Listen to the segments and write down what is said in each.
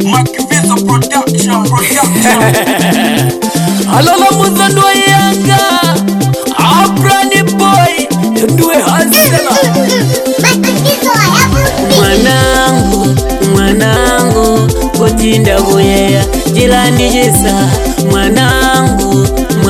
Makivizo production. Alala muzando yanga Abrani boy Ndue hasela Mwanangu Kutinda kuyeya Jilandi jisa Mwanangu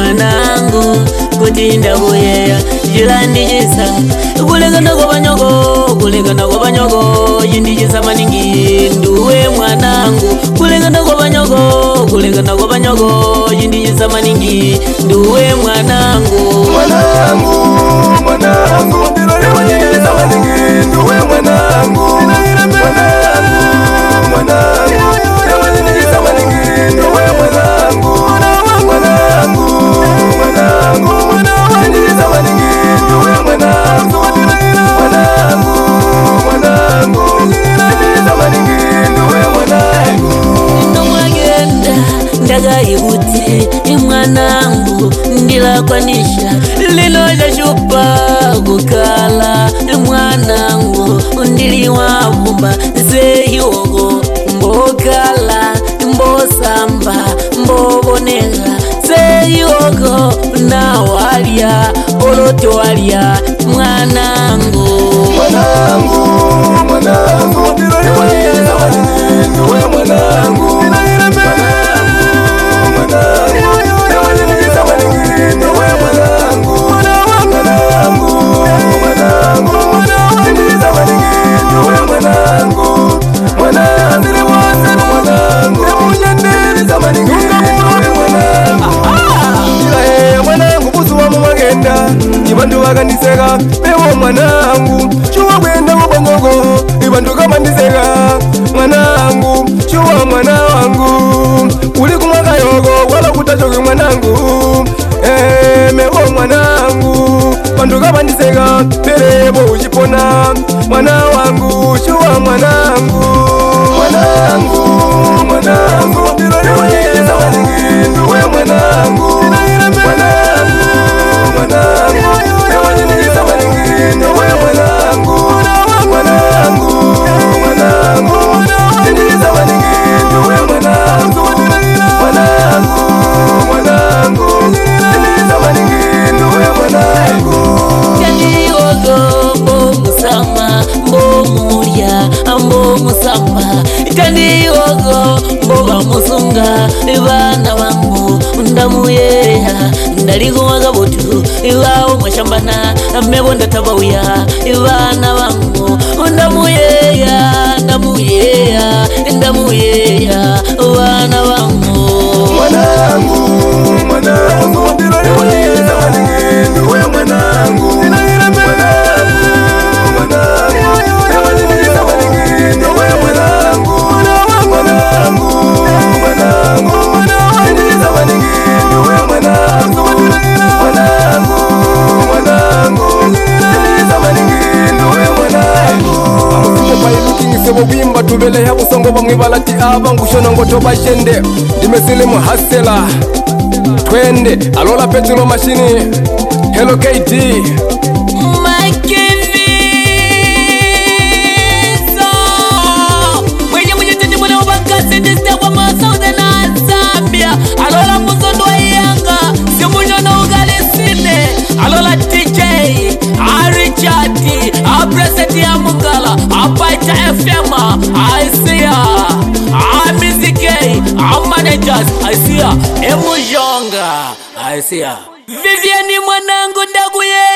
Kutinda kuyeya Jilandi jisa Kulegana kwa banyogo Jindi jisa maningi Nduwe mwanangu Kulegana kwa banyogo Jindi jisa maningi Nduwe mwanangu Ndaga ibuti mwanangu ndila kwanisha lilo jashupa kukala mwanangu ndili wavumba seyogo mbokala mbosamba mbobonega seyogo na walia oloto walia mwanangu Ibantu wakandiseka bewo mwanangu chuwa kwenda kubangogo ibantu kamandiseka mwanangu chuwa mwana wangu uli kumwaka yogo wala kutachoke mwanangu mewo mwanangu bantu kamandiseka berebo uchipona mwana wangu chuwa mwanangu Itandiogo mboga musunga bana bangu ndamuyeya ndaliko wagabotu iwao mwashambana mebonda tabauya bana bangu ndamuyeya bana bangu Sebobimba tubele ya busongo bamwe balati abangushona ngo tobashende dimesile mu hasela twende alola petrol machine hello KT mwenye tete mwana wabakasi ndiste kwa masaude na Zambia alola muzondo yanga si munyona ugalisine alola TJ Richard President ya Mungala Apaita FM I see ya Music managers I see ya Emujonga I see ya Vivian mwanangu ndaguye